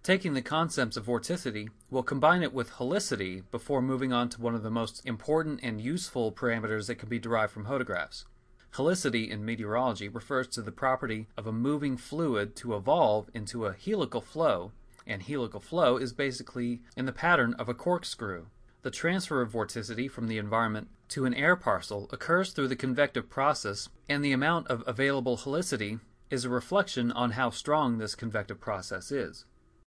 Taking the concepts of vorticity, we'll combine it with helicity before moving on to one of the most important and useful parameters that can be derived from photographs. Helicity in meteorology refers to the property of a moving fluid to evolve into a helical flow, and helical flow is basically in the pattern of a corkscrew. The transfer of vorticity from the environment to an air parcel occurs through the convective process, and the amount of available helicity is a reflection on how strong this convective process is.